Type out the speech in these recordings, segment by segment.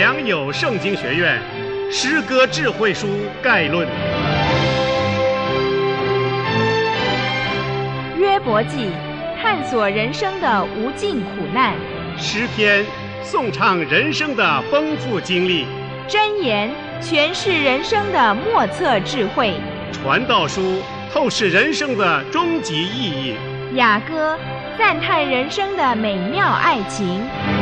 良友圣经学院诗歌智慧书概论。 约伯记，探索人生的无尽苦难； 诗篇，颂唱人生的丰富经历； 箴言，诠释人生的莫测智慧； 传道书，透视人生的终极意义； 雅歌，赞叹人生的美妙爱情。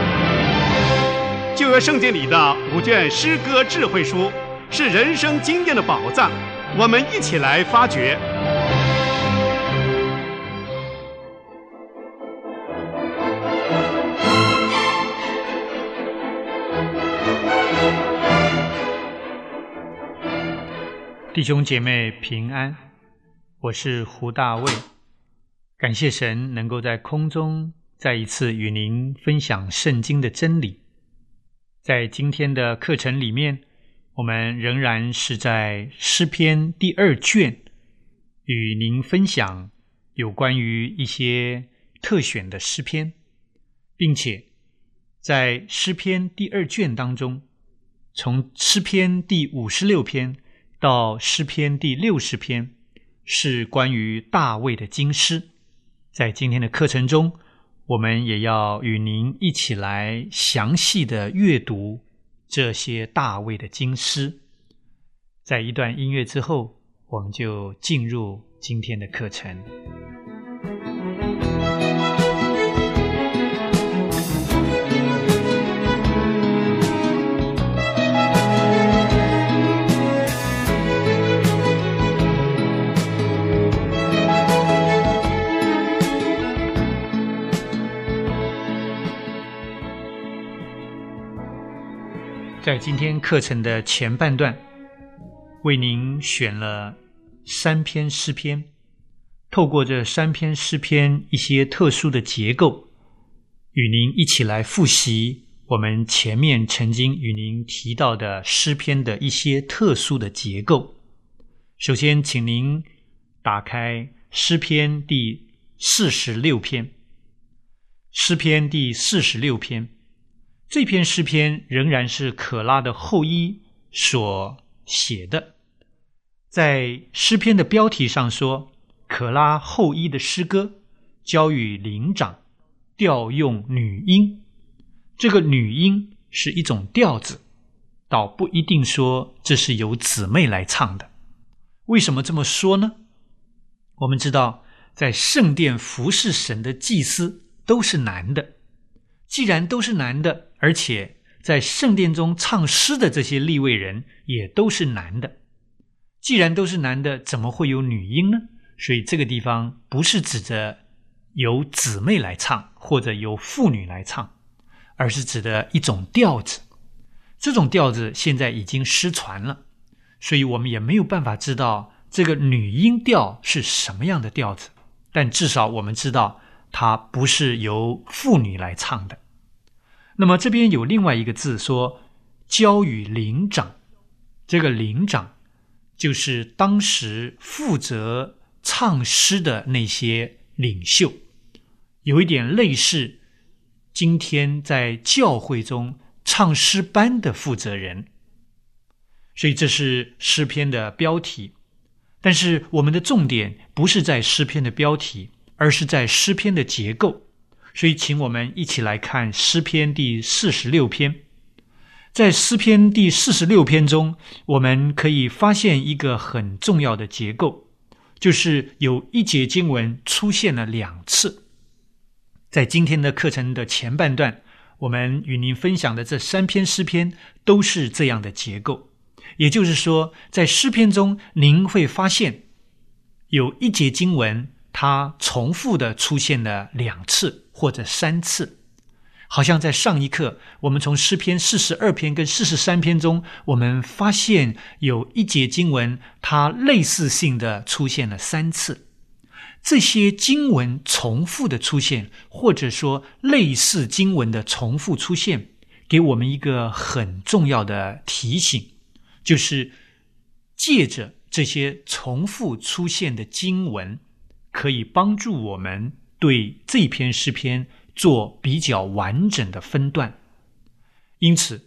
旧约圣经里的5卷诗歌智慧书是人生经验的宝藏，我们一起来发掘。 弟兄姐妹平安，我是胡大卫。感谢神能够在空中再一次与您分享圣经的真理。在今天的课程里面，我们仍然是在诗篇第2卷与您分享有关于一些特选的诗篇，并且在诗篇第2卷当中，从诗篇第56篇到诗篇第60篇是关于大卫的经诗。在今天的课程中，我们也要与您一起来详细的阅读这些大卫的经诗。在一段音乐之后，我们就进入今天的课程。在今天课程的前半段，为您选了3篇诗篇，透过这3篇诗篇一些特殊的结构，与您一起来复习我们前面曾经与您提到的诗篇的一些特殊的结构。首先，请您打开诗篇第46篇。诗篇第46篇，这篇诗篇仍然是可拉的后裔所写的。在诗篇的标题上说，可拉后裔的诗歌，交与灵长，调用女音。这个女音是一种调子，倒不一定说这是由姊妹来唱的。为什么这么说呢？我们知道，在圣殿服侍神的祭司都是男的，既然都是男的，而且在圣殿中唱诗的这些利未人也都是男的。既然都是男的，怎么会有女音呢？所以这个地方不是指着由姊妹来唱，或者由妇女来唱，而是指的一种调子。这种调子现在已经失传了，所以我们也没有办法知道这个女音调是什么样的调子，但至少我们知道它不是由妇女来唱的。那么这边有另外一个字说交与灵长，这个灵长就是当时负责唱诗的那些领袖，有一点类似今天在教会中唱诗班的负责人。所以这是诗篇的标题，但是我们的重点不是在诗篇的标题，而是在诗篇的结构。所以请我们一起来看诗篇第46篇。在诗篇第46篇中，我们可以发现一个很重要的结构，就是有一节经文出现了2次。在今天的课程的前半段，我们与您分享的这3篇诗篇都是这样的结构。也就是说，在诗篇中您会发现有一节经文它重复的出现了2次或者3次。好像在上一课我们从诗篇42篇跟43篇中，我们发现有一节经文它类似性的出现了3次。这些经文重复的出现，或者说类似经文的重复出现，给我们一个很重要的提醒，就是借着这些重复出现的经文，可以帮助我们对这篇诗篇做比较完整的分段。因此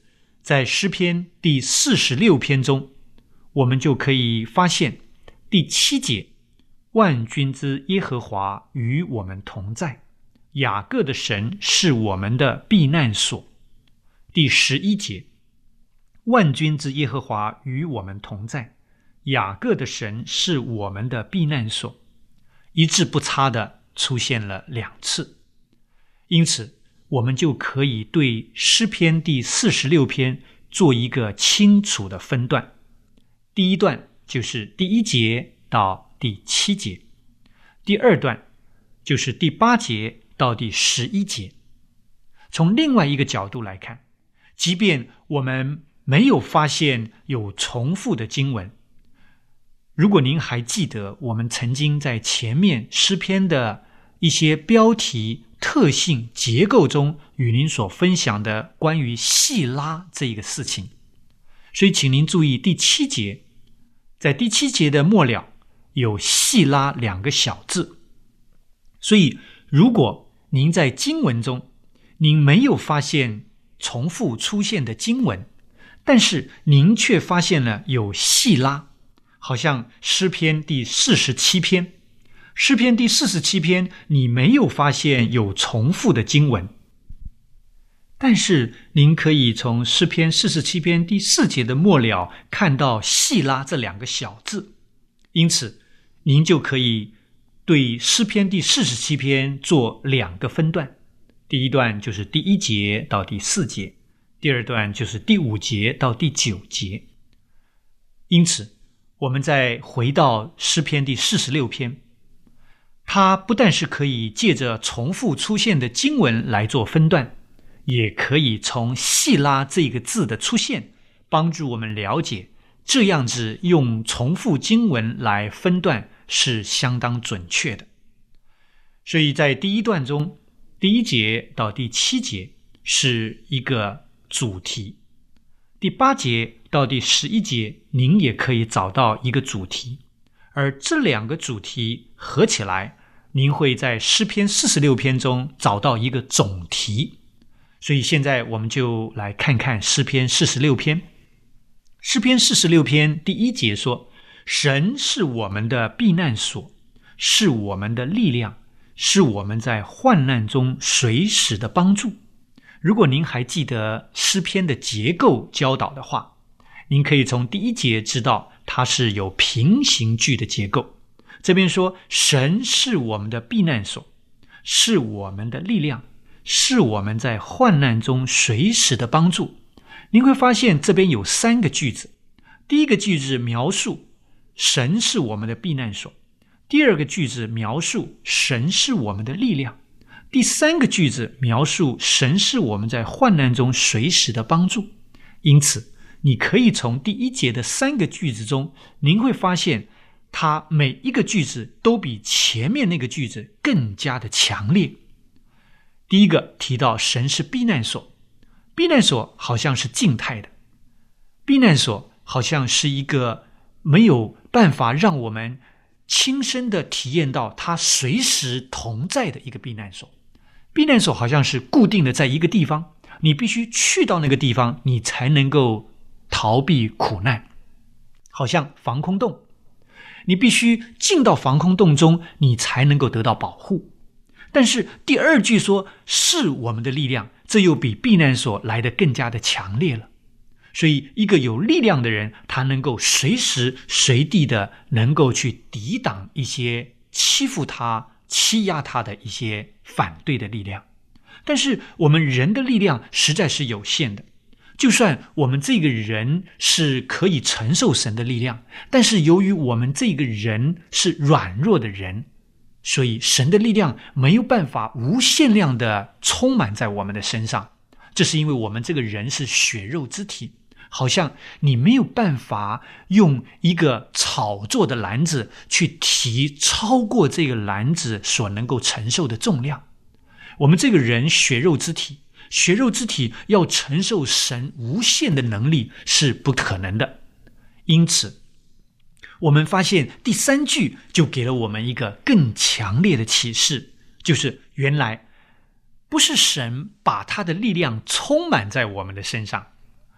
在诗篇第46篇中，我们就可以发现第7节，万军之耶和华与我们同在，雅各的神是我们的避难所。第11节，万军之耶和华与我们同在，雅各的神是我们的避难所，一字不差的出现了2次。因此我们就可以对诗篇第46篇做一个清楚的分段。第一段就是第1节到第7节，第二段就是第8节到第11节。从另外一个角度来看，即便我们没有发现有重复的经文，如果您还记得我们曾经在前面诗篇的一些标题、特性、结构中与您所分享的关于细拉这一个事情，所以请您注意第7节，在第7节的末了有细拉2个小字。所以如果您在经文中您没有发现重复出现的经文，但是您却发现了有细拉，好像诗篇第47篇，诗篇第47篇你没有发现有重复的经文，但是您可以从诗篇47篇第4节的末了看到细拉这2个小字，因此您就可以对诗篇第47篇做2个分段。第一段就是第1节到第4节，第二段就是第5节到第9节。因此我们再回到诗篇第46篇，它不但是可以借着重复出现的经文来做分段，也可以从细拉这个字的出现帮助我们了解，这样子用重复经文来分段是相当准确的。所以在第一段中，第1节到第7节是一个主题，第8节到第11节您也可以找到一个主题，而这2个主题合起来，您会在诗篇46篇中找到一个总题。所以现在我们就来看看诗篇46篇。诗篇46篇第1节说，神是我们的避难所，是我们的力量，是我们在患难中随时的帮助。如果您还记得诗篇的结构教导的话，您可以从第1节知道它是有平行句的结构。这边说神是我们的避难所，是我们的力量，是我们在患难中随时的帮助。您会发现这边有3个句子，第一个句子描述神是我们的避难所，第二个句子描述神是我们的力量，第3个句子描述神是我们在患难中随时的帮助。因此你可以从第1节的3个句子中，您会发现它每一个句子都比前面那个句子更加的强烈。第一个提到神是避难所，避难所好像是静态的，避难所好像是一个没有办法让我们亲身的体验到他随时同在的一个避难所。避难所好像是固定的在一个地方，你必须去到那个地方，你才能够逃避苦难，好像防空洞，你必须进到防空洞中，你才能够得到保护。但是第2句说是我们的力量，这又比避难所来得更加的强烈了。所以一个有力量的人，他能够随时随地的能够去抵挡一些欺负他、欺压他的一些反对的力量。但是我们人的力量实在是有限的，就算我们这个人是可以承受神的力量，但是由于我们这个人是软弱的人，所以神的力量没有办法无限量的充满在我们的身上。这是因为我们这个人是血肉之体，好像你没有办法用一个草做的篮子去提超过这个篮子所能够承受的重量。我们这个人血肉之体，血肉之体要承受神无限的能力是不可能的。因此我们发现第3句就给了我们一个更强烈的启示，就是原来不是神把他的力量充满在我们的身上，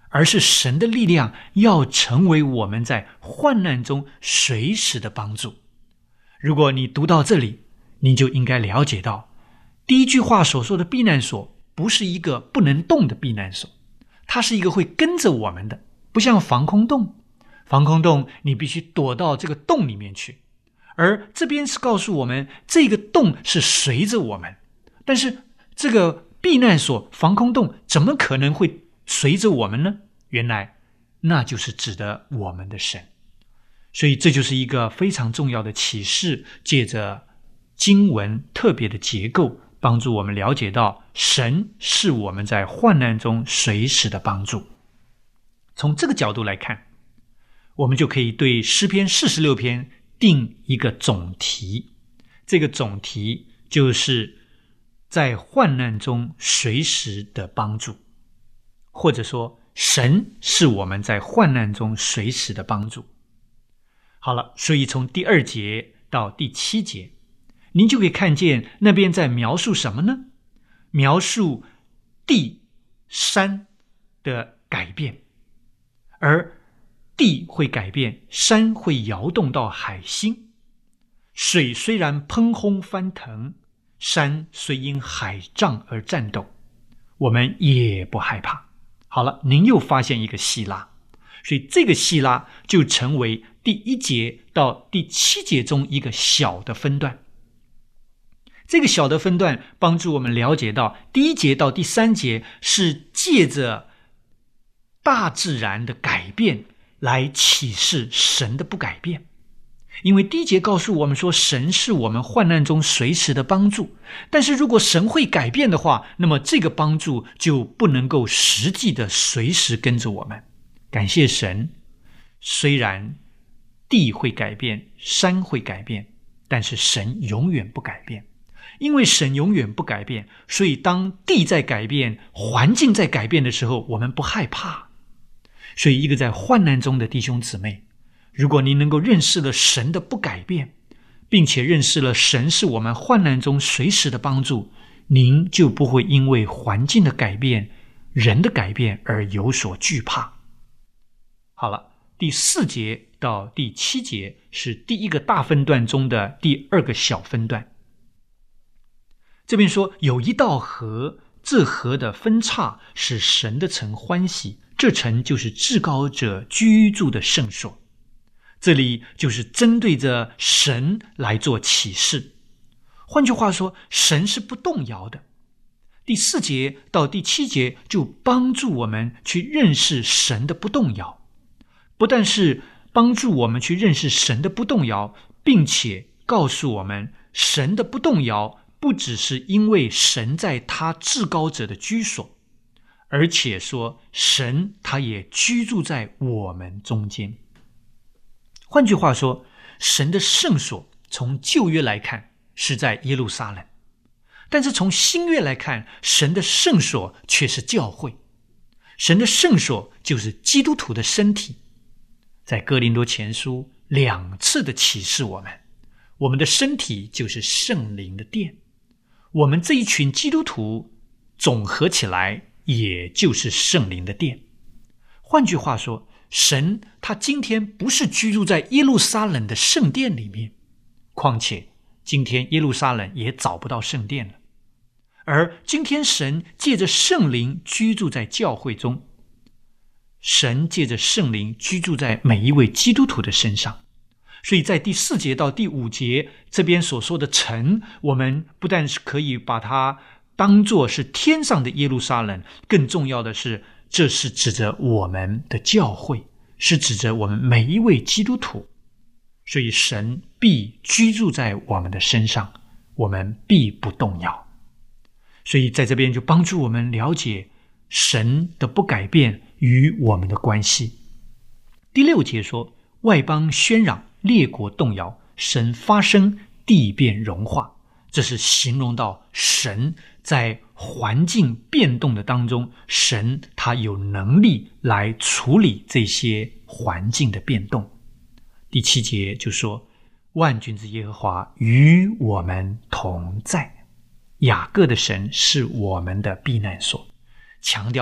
而是神的力量要成为我们在患难中随时的帮助。如果你读到这里，你就应该了解到，第一句话所说的避难所不是一个不能动的避难所，它是一个会跟着我们的，不像防空洞。防空洞你必须躲到这个洞里面去，而这边是告诉我们这个洞是随着我们。但是这个避难所防空洞怎么可能会随着我们呢？原来那就是指的我们的神。所以这就是一个非常重要的启示，借着经文特别的结构，帮助我们了解到神是我们在患难中随时的帮助。从这个角度来看，我们就可以对诗篇46篇定一个总题。这个总题就是在患难中随时的帮助，或者说神是我们在患难中随时的帮助。好了，所以从第2节到第7节，您就可以看见那边在描述什么呢？描述地山的改变，而地会改变，山会摇动到海心，水虽然喷轰翻腾，山虽因海涨而颤抖，我们也不害怕。好了，您又发现一个希拉，所以这个希拉就成为第1节到第7节中一个小的分段。这个小的分段帮助我们了解到，第1节到第3节是借着大自然的改变来启示神的不改变。因为第1节告诉我们说，神是我们患难中随时的帮助，但是如果神会改变的话，那么这个帮助就不能够实际的随时跟着我们。感谢神，虽然地会改变，山会改变，但是神永远不改变。因为神永远不改变，所以当地在改变，环境在改变的时候，我们不害怕。所以一个在患难中的弟兄姊妹，如果您能够认识了神的不改变，并且认识了神是我们患难中随时的帮助，您就不会因为环境的改变、人的改变而有所惧怕。好了，第4节到第7节是第1个大分段中的第2个小分段。这边说有一道河，这河的分叉使神的城欢喜，这城就是至高者居住的圣所。这里就是针对着神来做启示。换句话说，神是不动摇的。第4节到第7节就帮助我们去认识神的不动摇，不但是帮助我们去认识神的不动摇，并且告诉我们神的不动摇不只是因为神在他至高者的居所，而且说神他也居住在我们中间。换句话说，神的圣所从旧约来看是在耶路撒冷，但是从新约来看，神的圣所却是教会。神的圣所就是基督徒的身体。在哥林多前书2次的启示我们的身体就是圣灵的殿，我们这一群基督徒总合起来也就是圣灵的殿。换句话说，神他今天不是居住在耶路撒冷的圣殿里面，况且今天耶路撒冷也找不到圣殿了，而今天神借着圣灵居住在教会中，神借着圣灵居住在每一位基督徒的身上。所以在第4节到第5节这边所说的城，我们不但是可以把它当作是天上的耶路撒冷，更重要的是，这是指着我们的教会，是指着我们每一位基督徒。所以神必居住在我们的身上，我们必不动摇。所以在这边就帮助我们了解神的不改变与我们的关系。第6节说，外邦喧嚷，列国动摇，神发声，地变融化。这是形容到神在环境变动的当中，神他有能力来处理这些环境的变动。第7节就说，万军之耶和华与我们同在，雅各的神是我们的避难所，强调了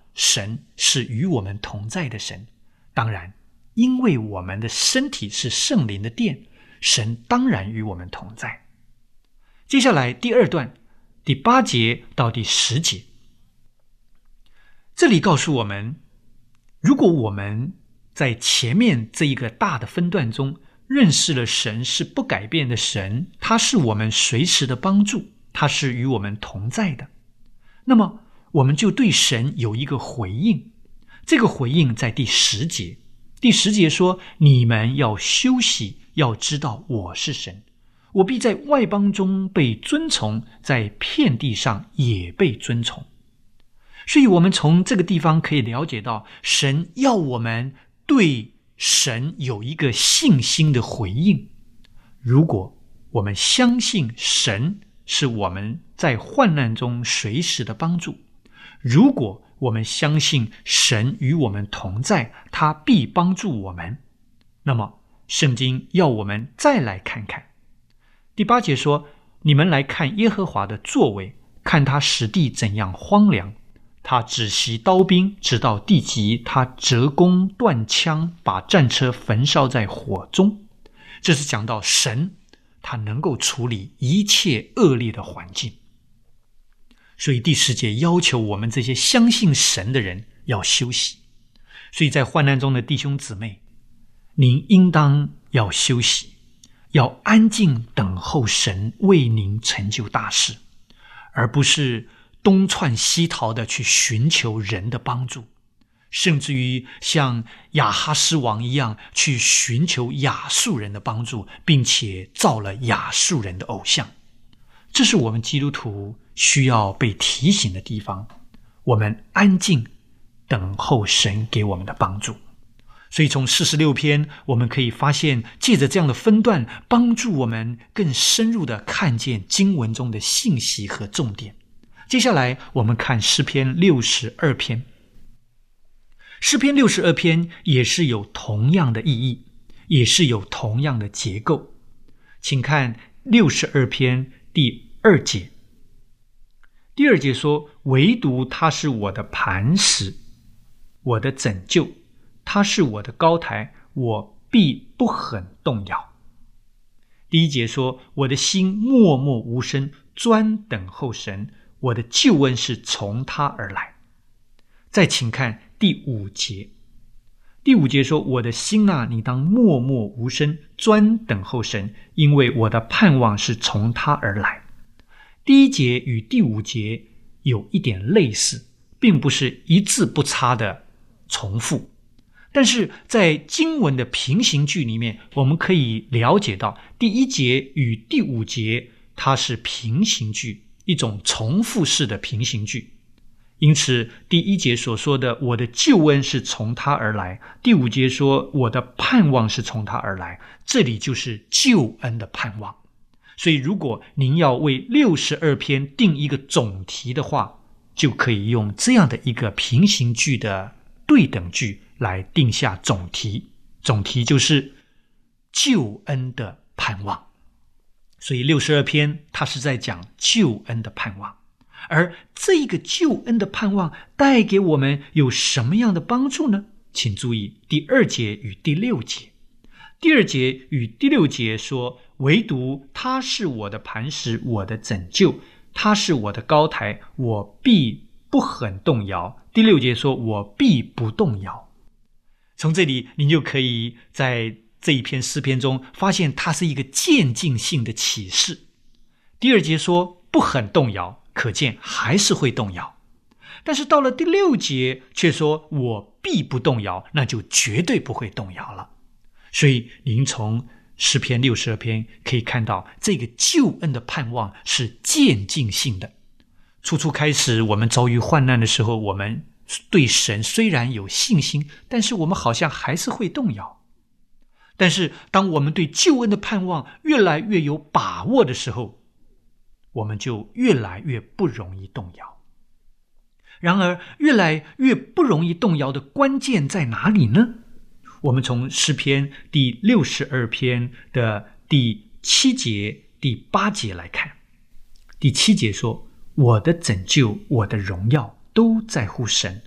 神是与我们同在的神。当然，因为我们的身体是圣灵的殿，神当然与我们同在。接下来第二段第8节到第10节，这里告诉我们，如果我们在前面这一个大的分段中认识了神是不改变的神，他是我们随时的帮助，他是与我们同在的，那么我们就对神有一个回应。这个回应在第10节。第10节说，你们要休息，要知道我是神，我必在外邦中被尊崇，在遍地上也被尊崇。所以我们从这个地方可以了解到，神要我们对神有一个信心的回应。如果我们相信神是我们在患难中随时的帮助，如果我们相信神与我们同在，他必帮助我们，那么圣经要我们再来看看。第8节说，你们来看耶和华的作为，看他使地怎样荒凉，他止息刀兵，直到地极，他折弓断枪，把战车焚烧在火中。这是讲到神他能够处理一切恶劣的环境。所以第10节要求我们这些相信神的人要休息。所以在患难中的弟兄姊妹，您应当要休息，要安静等候神为您成就大事，而不是东窜西逃的去寻求人的帮助，甚至于像亚哈斯王一样去寻求亚述人的帮助，并且造了亚述人的偶像。这是我们基督徒需要被提醒的地方。我们安静等候神给我们的帮助。所以从46篇我们可以发现，借着这样的分段，帮助我们更深入地看见经文中的信息和重点。接下来我们看诗篇62篇。诗篇62篇也是有同样的意义，也是有同样的结构。请看62篇第2节。第2节说，唯独他是我的磐石，我的拯救，他是我的高台，我必不很动摇。第1节说，我的心默默无声，专等候神，我的救恩是从他而来。再请看第5节。第5节说，我的心啊，你当默默无声，专等候神，因为我的盼望是从他而来。第1节与第5节有一点类似，并不是一字不差的重复，但是在经文的平行句里面，我们可以了解到第1节与第5节它是平行句，一种重复式的平行句。因此第1节所说的我的救恩是从他而来，第5节说我的盼望是从他而来，这里就是救恩的盼望。所以如果您要为62篇定一个总题的话，就可以用这样的一个平行句的对等句来定下总题。总题就是救恩的盼望。所以62篇它是在讲救恩的盼望。而这个救恩的盼望带给我们有什么样的帮助呢？请注意第2节与第6节。第2节与第6节说，唯独他是我的磐石，我的拯救，他是我的高台，我必不很动摇。第6节说，我必不动摇。从这里您就可以在这一篇诗篇中发现它是一个渐进性的启示。第2节说不很动摇，可见还是会动摇。但是到了第6节却说我必不动摇，那就绝对不会动摇了。所以您从诗篇62篇可以看到，这个救恩的盼望是渐进性的。初开始我们遭遇患难的时候，我们对神虽然有信心，但是我们好像还是会动摇。但是当我们对救恩的盼望越来越有把握的时候，我们就越来越不容易动摇。然而越来越不容易动摇的关键在哪里呢？我们从诗篇第62篇的第7节第8节来看。第7节说，我的拯救，我的荣耀都在乎神，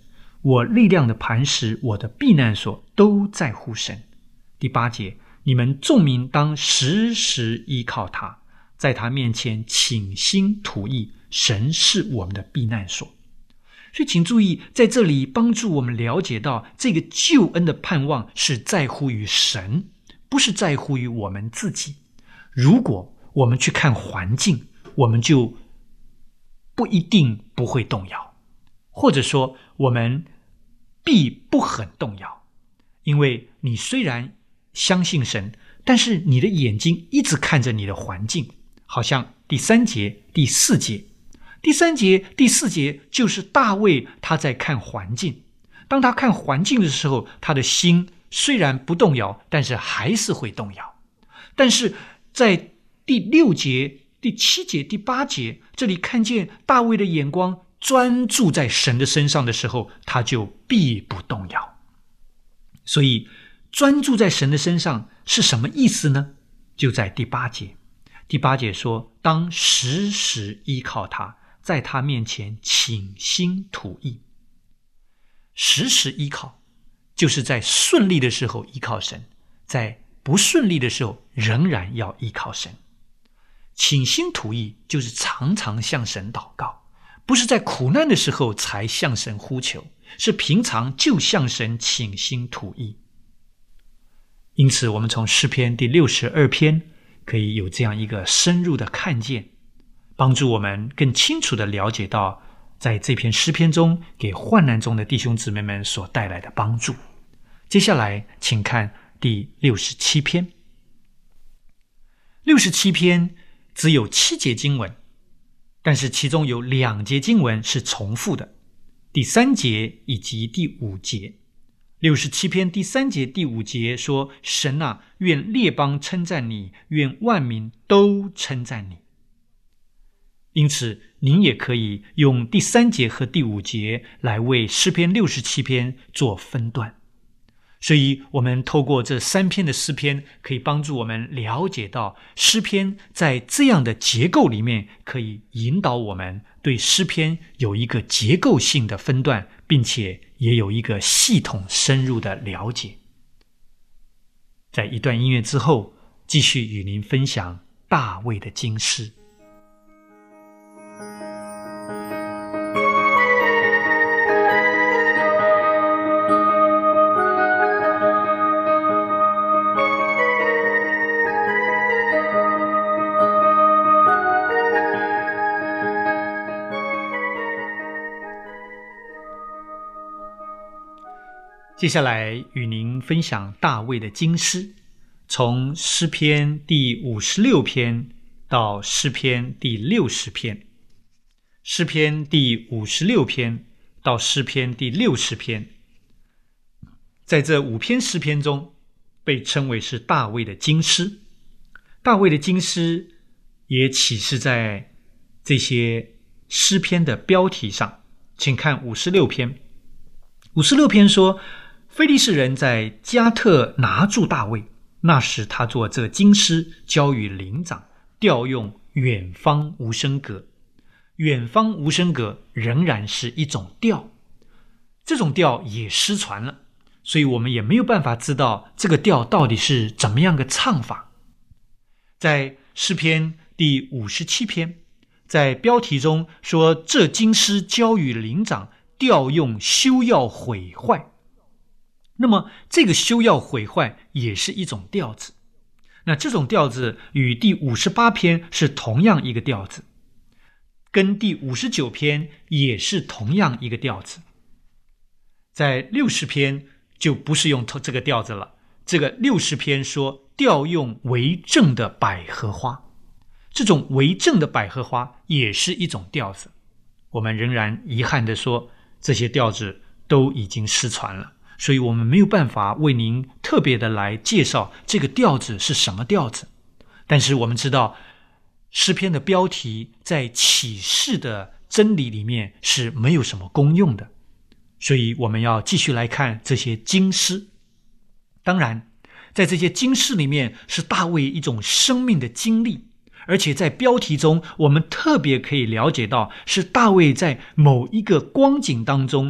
我力量的磐石，我的避难所都在乎神。第8节，你们众民当时时依靠他，在他面前倾心吐意，神是我们的避难所。所以请注意，在这里帮助我们了解到，这个救恩的盼望是在乎于神，不是在乎于我们自己。如果我们去看环境，我们就不一定不会动摇，或者说我们必不很动摇，因为你虽然相信神，但是你的眼睛一直看着你的环境，好像第3节、第4节。第3节、第4节就是大卫他在看环境。当他看环境的时候，他的心虽然不动摇，但是还是会动摇。但是在第6节、第7节、第8节，这里看见大卫的眼光专注在神的身上的时候，他就必不动摇。所以专注在神的身上是什么意思呢？就在第8节。第8节说，当时时依靠他，在他面前倾心吐意。时时依靠，就是在顺利的时候依靠神，在不顺利的时候仍然要依靠神。倾心吐意就是常常向神祷告，不是在苦难的时候才向神呼求，是平常就向神倾心吐意。因此我们从诗篇第62篇可以有这样一个深入的看见，帮助我们更清楚地了解到在这篇诗篇中给患难中的弟兄姊妹们所带来的帮助。接下来请看第67篇。67篇只有7节经文，但是其中有2节经文是重复的，第3节以及第5节。67篇第3节、第5节说，神啊，愿列邦称赞你，愿万民都称赞你。因此您也可以用第3节和第5节来为诗篇67篇做分段。所以我们透过这3篇的诗篇，可以帮助我们了解到诗篇在这样的结构里面，可以引导我们对诗篇有一个结构性的分段，并且也有一个系统深入的了解。在一段音乐之后，继续与您分享大卫的经诗。接下来与您分享大卫的经诗，从诗篇第56篇到诗篇第60篇。诗篇第56篇到诗篇第60篇，在这5篇诗篇中被称为是大卫的经诗。大卫的经诗也启示在这些诗篇的标题上，请看56篇。56篇说，非利士人在加特拿住大卫，那时他做这经诗，交与灵长，调用远方无声阁。远方无声阁仍然是一种调，这种调也失传了，所以我们也没有办法知道这个调到底是怎么样的唱法。在诗篇第57篇，在标题中说，这经诗交与灵长，调用休要毁坏。那么这个休要毁坏也是一种调子，那这种调子与第58篇是同样一个调子，跟第59篇也是同样一个调子。在60篇就不是用这个调子了，这个60篇说调用为正的百合花，这种为正的百合花也是一种调子。我们仍然遗憾地说，这些调子都已经失传了，所以我们没有办法为您特别的来介绍这个调子是什么调子。但是我们知道诗篇的标题在启示的真理里面是没有什么功用的，所以我们要继续来看这些经诗。当然在这些经诗里面是大卫一种生命的经历，而且在标题中我们特别可以了解到是大卫在某一个光景当中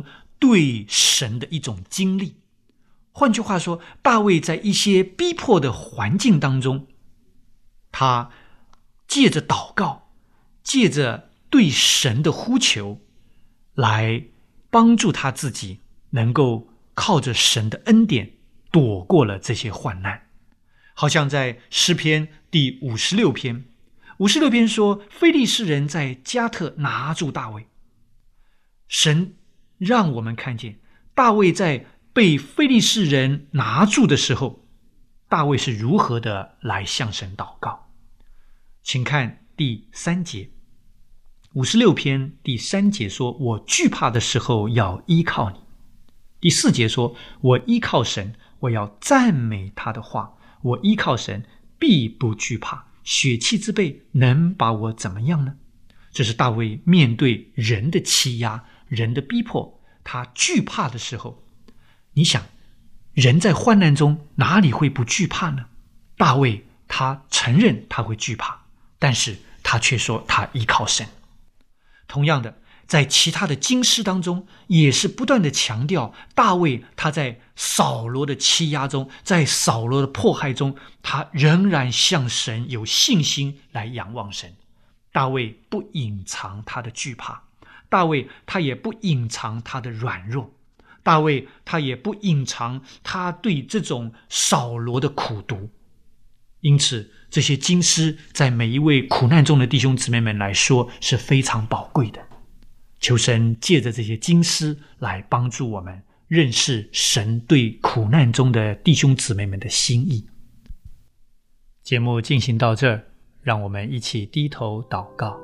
对神的一种经历。换句话说，大卫在一些逼迫的环境当中，他借着祷告，借着对神的呼求，来帮助他自己能够靠着神的恩典躲过了这些患难。好像在诗篇第56篇，56篇说，非利士人在加特拿住大卫。神让我们看见大卫在被非利士人拿住的时候，大卫是如何的来向神祷告。请看第3节，56篇第3节说，我惧怕的时候要依靠你。第4节说，我依靠神，我要赞美他的话，我依靠神必不惧怕，血气之辈能把我怎么样呢？这是大卫面对人的欺压，人的逼迫，他惧怕的时候。你想，人在患难中哪里会不惧怕呢？大卫他承认他会惧怕，但是他却说他依靠神。同样的，在其他的经诗当中也是不断的强调，大卫他在扫罗的欺压中，在扫罗的迫害中，他仍然向神有信心来仰望神。大卫不隐藏他的惧怕，大卫他也不隐藏他的软弱，大卫他也不隐藏他对这种扫罗的苦毒。因此这些经诗在每一位苦难中的弟兄姊妹们来说是非常宝贵的。求神借着这些经诗来帮助我们认识神对苦难中的弟兄姊妹们的心意。节目进行到这儿，让我们一起低头祷告。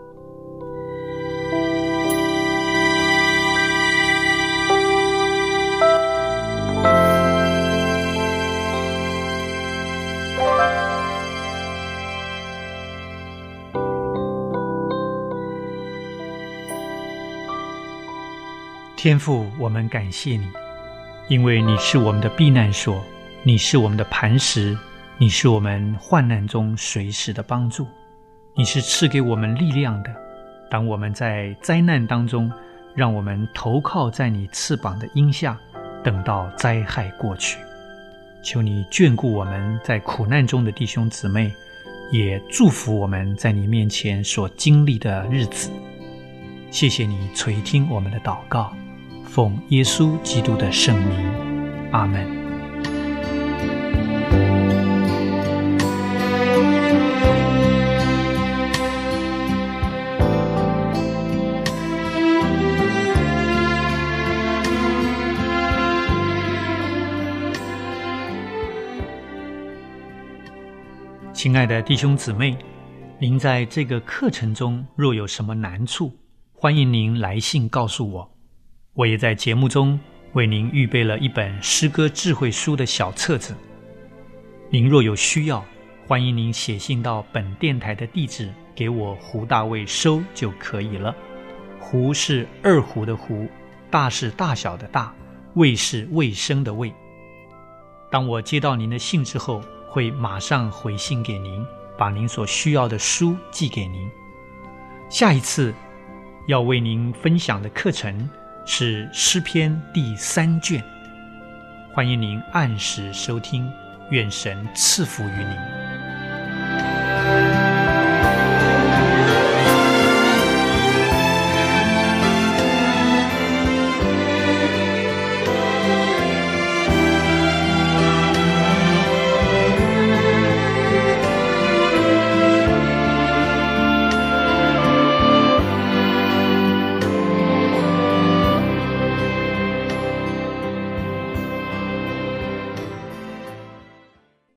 天父，我们感谢你，因为你是我们的避难所，你是我们的磐石，你是我们患难中随时的帮助，你是赐给我们力量的。当我们在灾难当中，让我们投靠在你翅膀的荫下，等到灾害过去。求你眷顾我们在苦难中的弟兄姊妹，也祝福我们在你面前所经历的日子。谢谢你垂听我们的祷告，奉耶稣基督的圣名，阿们。亲爱的弟兄姊妹，您在这个课程中若有什么难处，欢迎您来信告诉我。我也在节目中为您预备了一本诗歌智慧书的小册子。您若有需要，欢迎您写信到本电台的地址给我胡大卫收就可以了。胡是二胡的胡，大是大小的大，卫是卫生的卫。当我接到您的信之后，会马上回信给您，把您所需要的书寄给您。下一次要为您分享的课程是诗篇第3卷，欢迎您按时收听，愿神赐福于您。